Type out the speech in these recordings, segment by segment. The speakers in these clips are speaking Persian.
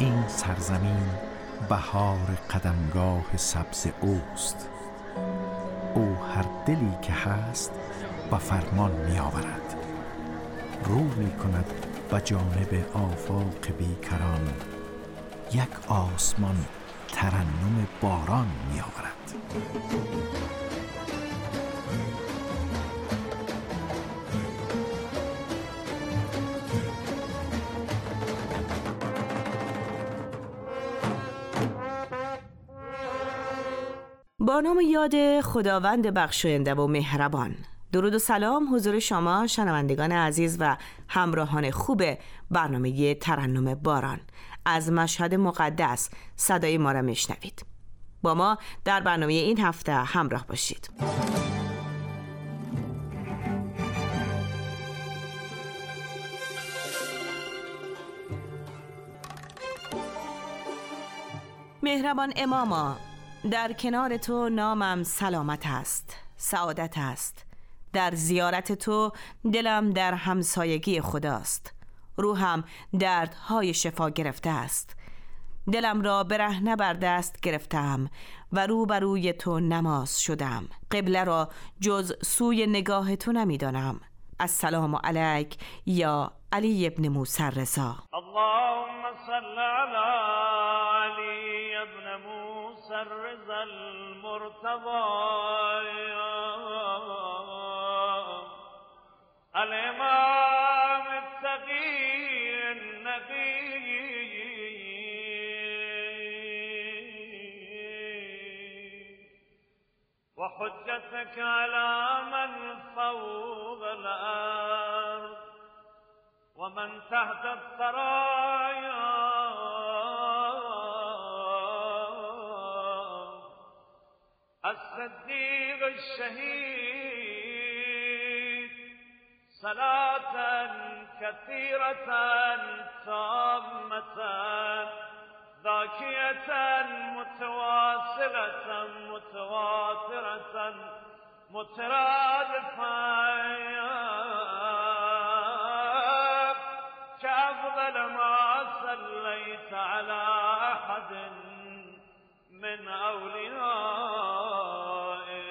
این سرزمین بهار قدمگاه سبز اوست. او هر دلی که هست با فرمان می آورد، رو می کند به جانب آفاق بیکران. یک آسمان ترنم باران می آورد. با نام یاد خداوند بخشاینده و مهربان. درود و سلام حضور شما شنوندگان عزیز و همراهان خوب برنامه ترنم باران. از مشهد مقدس صدای ما را میشنوید. با ما در برنامه این هفته همراه باشید. مهربان اماما، در کنار تو نامم سلامت است، سعادت است. در زیارت تو دلم در همسایگی خداست. روحم دردهای شفا گرفته است. دلم را برهنه بر دست گرفتم و روبروی تو نماز شدم. قبله را جز سوی نگاه تو نمیدانم. السلام علیک یا علی ابن موسی الرضا. اللهم صل علی علی ابن موسی الرضا المرتضی الامام التقی النقی وحجتك على من فوق الأرض ومن تحت الثرايا الصديق الشهيد صلاة كثيرة تامة ذاكية متواصلة متواترة مترادفة كأفضل ما صليت على أحد من أوليائك.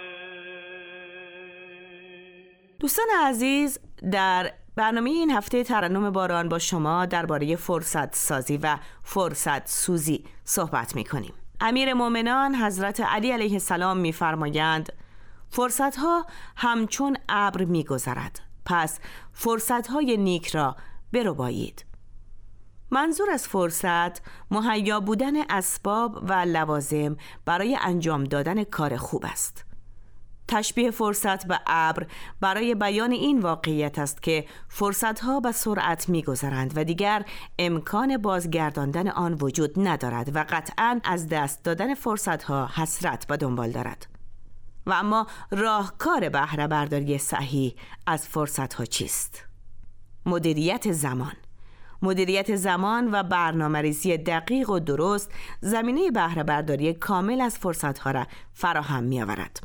دوستان عزیز، در برنامه این هفته ترنم باران با شما درباره فرصت سازی و فرصت سوزی صحبت می کنیم. امیر مومنان حضرت علی علیه السلام می فرمایند فرصت ها همچون ابر می گذرد، پس فرصت های نیک را بربایید. منظور از فرصت مهیا بودن اسباب و لوازم برای انجام دادن کار خوب است. تشبیه فرصت به ابر برای بیان این واقعیت است که فرصت‌ها به سرعت می‌گذرند و دیگر امکان بازگرداندن آن وجود ندارد و قطعاً از دست دادن فرصت‌ها حسرت به دنبال دارد. و اما راهکار بهره برداری صحیح از فرصت‌ها چیست؟ مدیریت زمان و برنامه‌ریزی دقیق و درست زمینه بهره برداری کامل از فرصت‌ها را فراهم می‌آورد.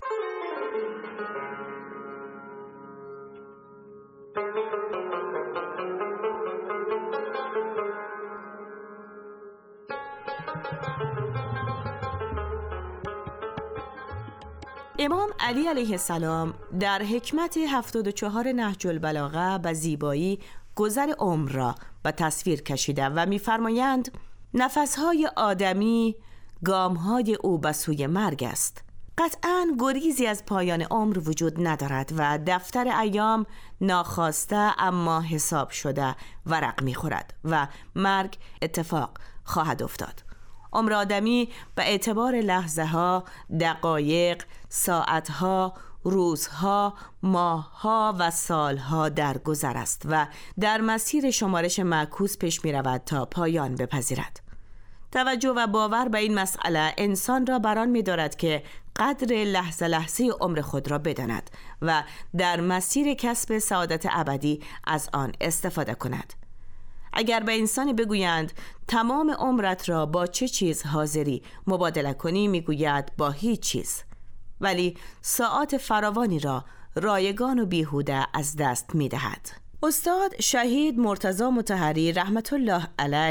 امام علی علیه السلام در حکمت 74 نهج البلاغه به زیبایی گذر عمر را به تصویر کشیده و می‌فرمایند نفس‌های آدمی گام‌های او به سوی مرگ است. قطعاً گریزی از پایان عمر وجود ندارد و دفتر ایام ناخواسته اما حساب شده ورق می‌خورد و مرگ اتفاق خواهد افتاد. عمر آدمی به اعتبار لحظه ها، دقایق، ساعت ها، روزها، ماه ها و سال ها در گذر است و در مسیر شمارش معکوس پیش می رود تا پایان بپذیرد. توجه و باور به این مسئله انسان را بران می دارد که قدر لحظه لحظه عمر خود را بداند و در مسیر کسب سعادت ابدی از آن استفاده کند. اگر به انسانی بگویند تمام عمرت را با چه چیز حاضری مبادله کنی، میگوید با هیچ چیز، ولی ساعات فراوانی را رایگان و بیهوده از دست میدهد. استاد شهید مرتضی مطهری رحمت الله علیه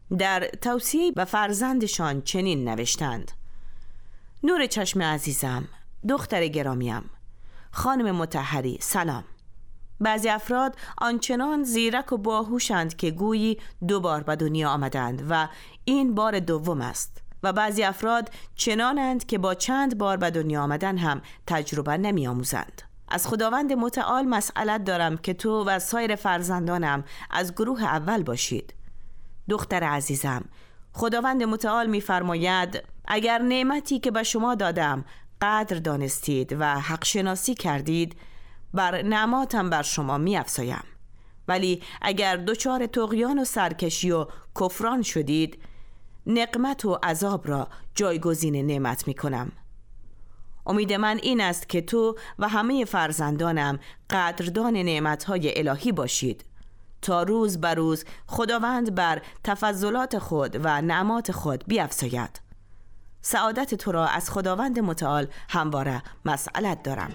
در توصیه به فرزندشان چنین نوشتند: نور چشم عزیزم، دختر گرامیم، خانم مطهری، سلام. بعضی افراد آنچنان زیرک و باهوشند که گویی 2 بار به دنیا آمدند و این بار دوم است، و بعضی افراد چنانند که با چند بار به دنیا آمدن هم تجربه نمی آموزند. از خداوند متعال مسئلت دارم که تو و سایر فرزندانم از گروه اول باشید. دختر عزیزم، خداوند متعال می‌فرماید اگر نعمتی که به شما دادم قدر دانستید و حق شناسی کردید، بر نعماتم بر شما می‌افزایم. ولی اگر دچار طغیان و سرکشی و کفران شدید، نقمت و عذاب را جایگزین نعمت می‌کنم. امید من این است که تو و همه فرزندانم قدردان نعمت‌های الهی باشید تا روز به روز خداوند بر تفضلات خود و نعمات خود بیفزاید. سعادت تو را از خداوند متعال همواره مسئلت دارم.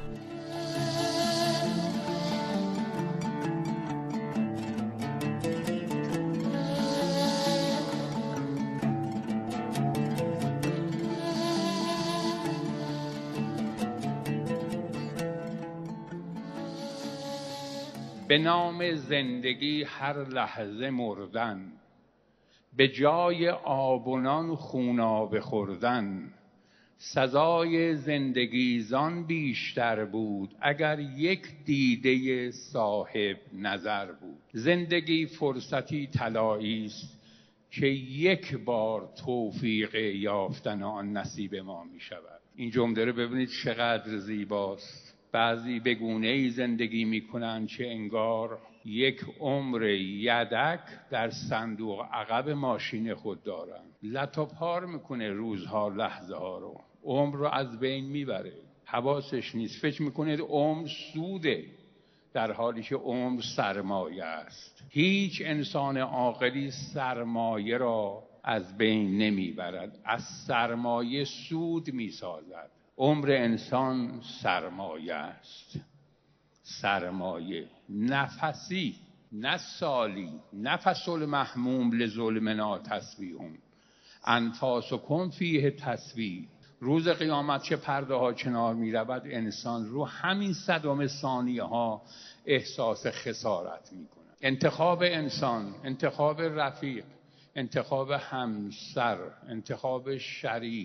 به نام زندگی هر لحظه مردن، به جای آب و نان خونابه خوردن. سزای زندگی زان بیشتر بود اگر یک دیده صاحب نظر بود. زندگی فرصتی طلایی است که یک بار توفیق یافتن آن نصیب ما می شود. این جمله رو ببینید چقدر زیباست. بعضی به گونه‌ای زندگی می‌کنند که انگار یک عمر یدک در صندوق عقب ماشین خود دارند. لطاپار میکنه روزها، لحظه ها رو، عمر رو از بین میبره، حواسش نیست، فکر میکنه عمر سوده، در حالی که عمر سرمایه است. هیچ انسان عاقلی سرمایه را از بین نمیبرد، از سرمایه سود میسازد. عمر انسان سرمایه است، سرمایه، نفسی، نه سالی. نفس المحموم لظلمنا تسبیحون، انفاسکم فیه تسبیح. روز قیامت چه پرده ها کنار می رود، انسان رو همین صدم ثانیه ها احساس خسارت می کند. انتخاب انسان، انتخاب رفیق، انتخاب همسر، انتخاب شریک،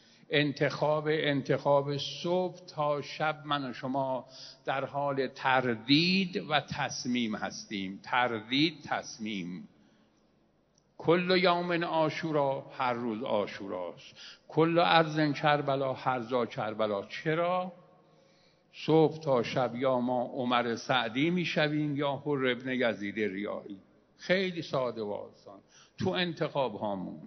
انتخاب صبح تا شب من و شما در حال تردید و تصمیم هستیم. تردید، تصمیم. کل یوم عاشورا، هر روز عاشوراست. کل ارض کربلا، هر جا کربلا. چرا؟ صبح تا شب یا ما عمر سعدی میشویم یا حر ابن یزید ریاحی. خیلی ساده و آسان. تو انتخاب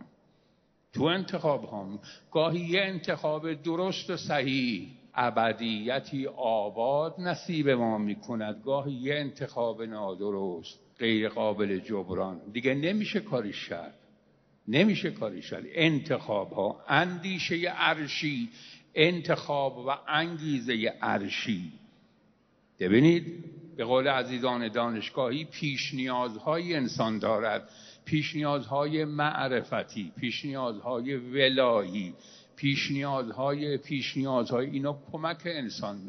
هامون گاهی یه انتخاب درست و صحیح ابدیتی آباد نصیب ما میکند، گاهی یه انتخاب نادرست غیر قابل جبران دیگه نمیشه کاریش کرد. انتخاب ها، اندیشه عرشی، انتخاب و انگیزه عرشی. ببینید به قول عزیزان دانشگاهی پیش نیازهای انسان دارد، پیش نیازهای معرفتی، پیش نیازهای ولایی، پیش نیازهای اینا کمک انسان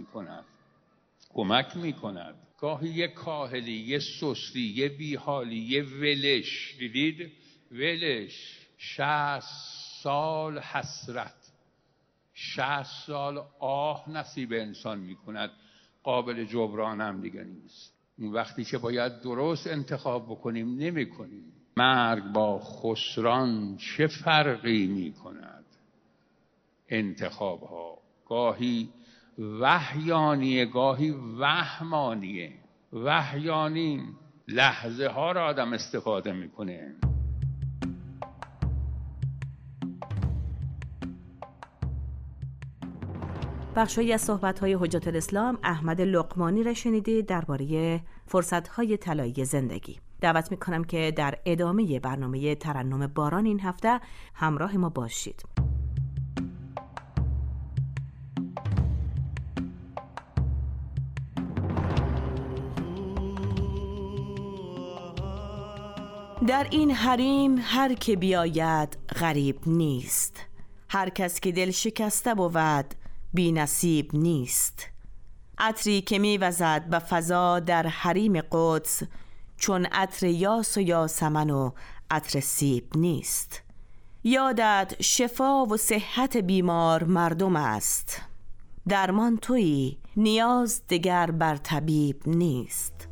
میکند. گاهی یه کاهلی، یه سستی، یه بیحالی، یه ولش. دیدید؟ ولش. 60 سال حسرت، 60 سال آه نصیب انسان میکند، قابل جبران هم دیگه نیست. اون وقتی که باید درست انتخاب بکنیم نمیکنیم. مرگ با خسران چه فرقی میکند؟ انتخاب ها گاهی وحیانیه، گاهی وهمانیه. وحیانی لحظه ها را آدم استفاده میکنه. بخشی از صحبت‌های حجت الاسلام احمد لقمانی را شنیدید درباره فرصت‌های طلایی زندگی. دعوت می‌کنم که در ادامه برنامه ترنم باران این هفته همراه ما باشید. در این حریم هر که بیاید غریب نیست، هر کس که دل شکسته بود بی نصیب نیست. عطری که می‌وزد به فضا در حریم قدس، چون عطر یاس و یاسمن و عطر سیب نیست. یادت شفا و صحت بیمار مردم است، درمان تویی نیاز دگر بر طبیب نیست.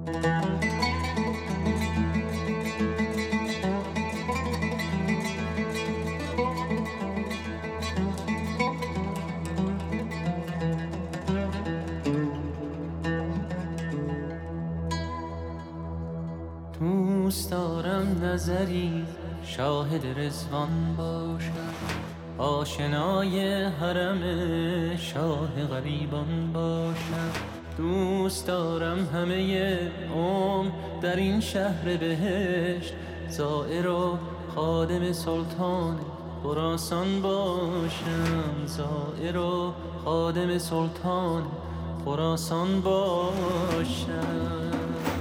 دوست دارم نظری شاهد رضوان باشم، آشنای حرم شاه غریبان باشم. دوست دارم همه عمر در این شهر بهشت، زائر و خادم سلطان خراسان باشم. زائر و خادم سلطان خراسان باشم.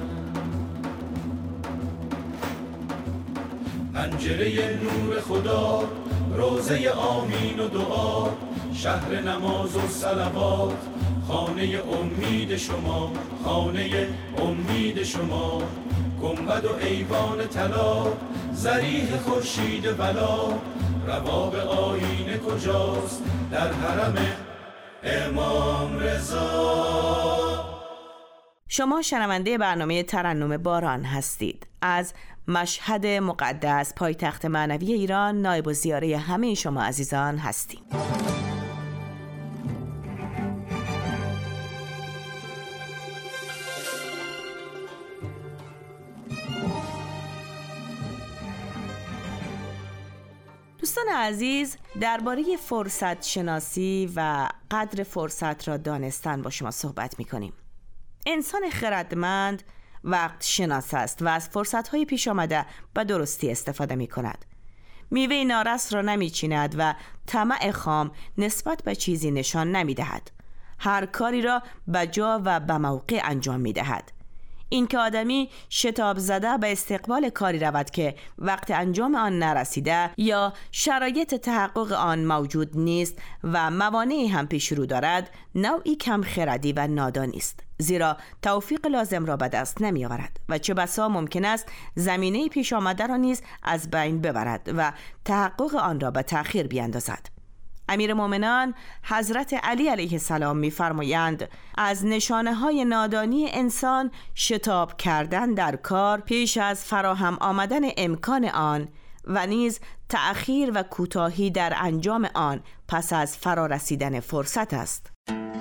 پنجره نور خدا، روزه آمین و دعا، شهر نماز و صلوات، خانه امید شما، خانه امید شما. گنبد و ایوان طلا، ضریح خورشید بلا، رباب آیینه کجاست در حرم امام رضا. شما شنونده برنامه ترنم باران هستید. از مشهد مقدس پایتخت معنوی ایران نایب الزیاره همه شما عزیزان هستیم. دوستان عزیز، درباره فرصت شناسی و قدر فرصت را دانستن با شما صحبت می کنیم. انسان خردمند وقت شناس است و از فرصت‌های پیش آمده به درستی استفاده می‌کند. میوه نارس را نمی‌چیند و طمع خام نسبت به چیزی نشان نمی‌دهد. هر کاری را به جا و به موقع انجام می‌دهد. این که آدمی شتاب زده به استقبال کاری رود که وقت انجام آن نرسیده یا شرایط تحقق آن موجود نیست و موانعی هم پیش رو دارد، نوعی کم خردی و نادانی است، زیرا توفیق لازم را به دست نمی آورد و چه بسا ممکن است زمینه پیش آمده را نیز از بین ببرد و تحقق آن را به تأخیر بیندازد. امیرالمومنین حضرت علی علیه السلام می‌فرمایند از نشانه‌های نادانی انسان شتاب کردن در کار پیش از فراهم آمدن امکان آن و نیز تأخیر و کوتاهی در انجام آن پس از فرارسیدن فرصت است.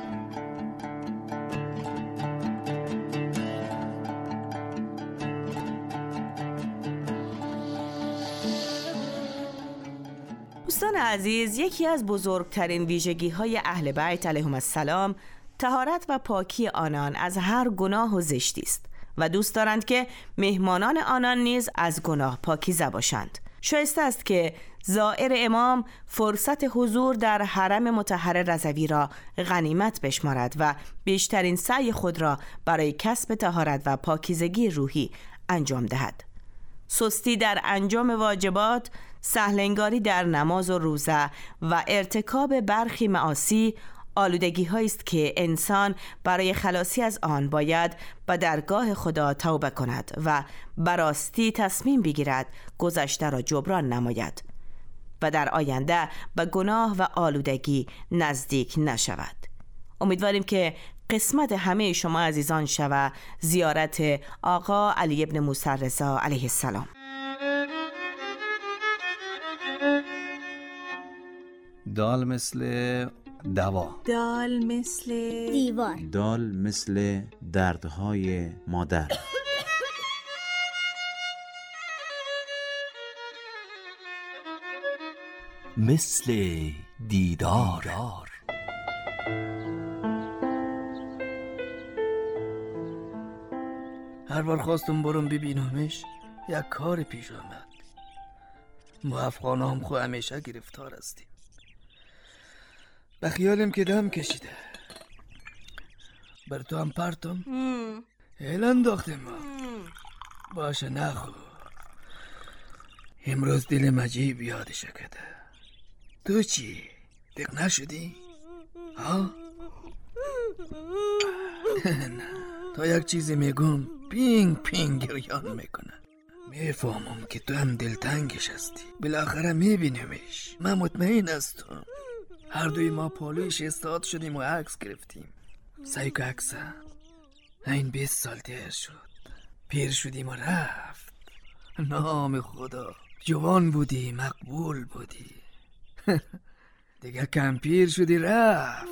دوستان عزیز، یکی از بزرگترین ویژگی‌های اهل بیت علیهم السلام طهارت و پاکی آنان از هر گناه و زشتی است و دوست دارند که مهمانان آنان نیز از گناه پاکیزه باشند. شایسته است که زائر امام فرصت حضور در حرم مطهر رضوی را غنیمت بشمارد و بیشترین سعی خود را برای کسب طهارت و پاکیزگی روحی انجام دهد. سستی در انجام واجبات، سهلنگاری در نماز و روزه و ارتکاب برخی معاصی آلودگی هایی است که انسان برای خلاصی از آن باید به درگاه خدا توبه کند و براستی تصمیم بگیرد گذشته را جبران نماید و در آینده به گناه و آلودگی نزدیک نشود. امیدواریم که قسمت همه شما عزیزان شود زیارت آقا علی ابن موسی رضا علیه السلام. دال مثل دوا، دال مثل دیوار، دال مثل دردهای مادر، مثل دیدار. هر بار خواستم برم ببینمش یک کار پیش آمد. ما افغان هم خو همیشه گرفتار هستیم. به خیالم که دم کشیده. بر تو هم پرتم هل انداختم. باشه نخو امروز دلم عجیب یادش کرده. تو چی؟ دق نشدی؟ ها؟ نه، تا یک چیزی میگم پینگ پینگ گریان میکنه. میفهمم که تو هم دلتنگش هستی. بالاخره میبینیمش. من مطمئن هستم. هر دوی ما پالویش استاد شدیم و عکس گرفتیم. سایکو عکسه این 20 سال دیر شد. پیر شدیم و رفت. نام خدا، جوان بودی، مقبول بودی. دیگه کم پیر شدی رفت.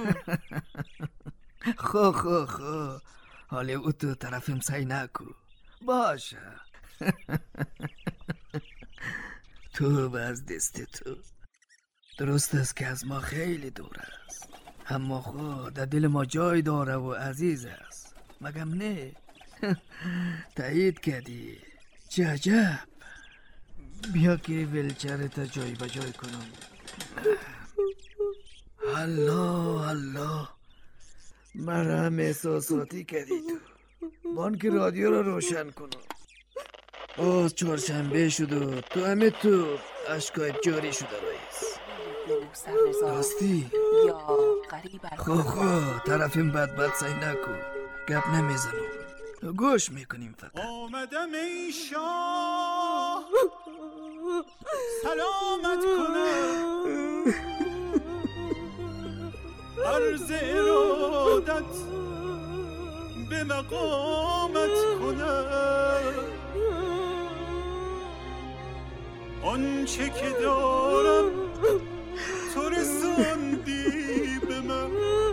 خو حالی او تو طرفم سعی نکو. باشه. تو از دست تو. درست است که از ما خیلی دور است، اما خود در دل ما جای داره و عزیز است. مگم نه؟ تایید کردی. چه عجب. بیا که ولچرت جای بجای کنم. الله مرهم احساساتی کردی تو. بانک رادیو رو روشن کنم. باز چهارشنبه شد و تو همه تو اشکایت جاری شده رئیس. راستی؟ یا قریب خو طرفیم بد سعی نکن. گپ نمیزنم، گوش میکنیم فقط. آمدم ای شاه سلامت کنم، عرض ارادت به مقامت کنم. آنچه که دارم تو رسوندی به من،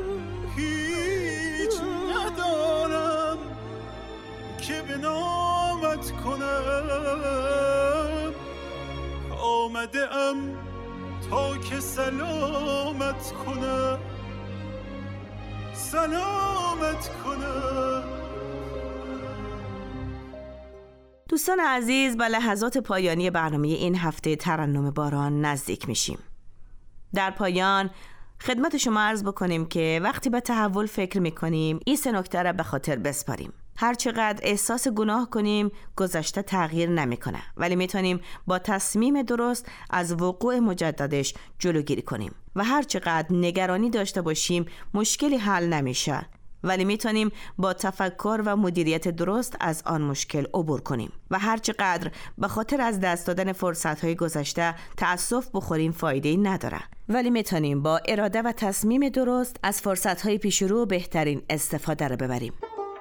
هیچ ندارم که به نامت کنم. آمده ام تا که سلامت کنم، سلامت کنم. دوستان عزیز، به لحظات پایانی برنامه این هفته ترنم باران نزدیک میشیم. در پایان خدمت شما عرض بکنیم که وقتی به تحول فکر میکنیم این 3 نکته را به خاطر بسپاریم. هر چقدر احساس گناه کنیم گذشته تغییر نمیکنه، ولی میتونیم با تصمیم درست از وقوع مجددش جلوگیری کنیم. و هر چقدر نگرانی داشته باشیم مشکلی حل نمیشه، ولی میتونیم با تفکر و مدیریت درست از آن مشکل عبور کنیم. و هر چقدر به خاطر از دست دادن فرصت‌های گذشته تأسف بخوریم فایده‌ای نداره، ولی میتونیم با اراده و تصمیم درست از فرصت‌های پیش رو بهترین استفاده رو ببریم.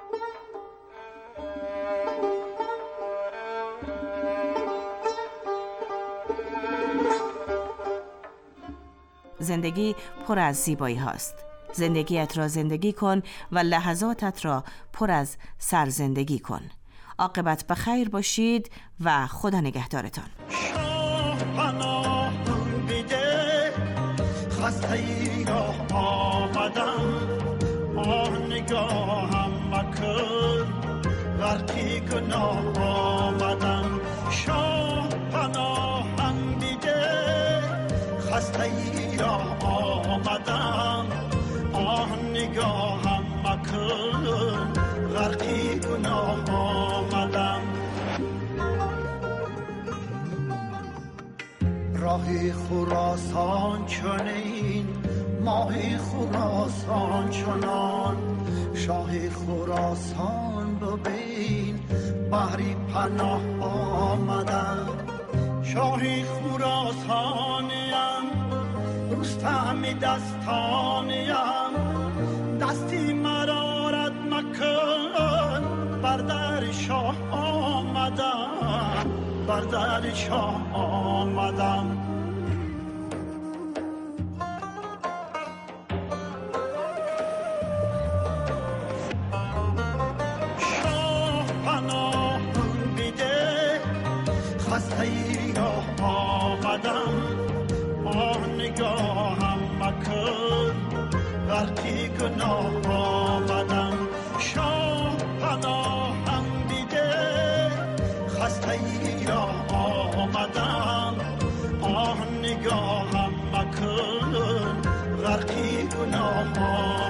زندگی پر از زیبایی هاست. زندگیت را زندگی کن و لحظاتت را پر از سرزندگی کن. عاقبت بخیر باشید و خدا نگهدارتان. شاه پناه بیده خسته ای را آمدم، نگاهم مکن غرقی گناه آمدم. شاه پناهم بیده خسته ای را آمدم، نگاهم مکن غرقی گناه آمدم. راه خراسان چنین، ماه خراسان چنان، شاه خراسان ببین بحری پناه آمدم. شاه خراسانیم، رستم دستانیم، دستی مرا رد مکن، بر در شاه آمدم، بر در شاه آمدم. شاه پناه بیده خسته ای را آمدم، نگاهم مکن غرقی گناه آمدم. شاه پناهم بیده خسته ای را آمدم، نگاهم مکن غرقی گناه آمدم.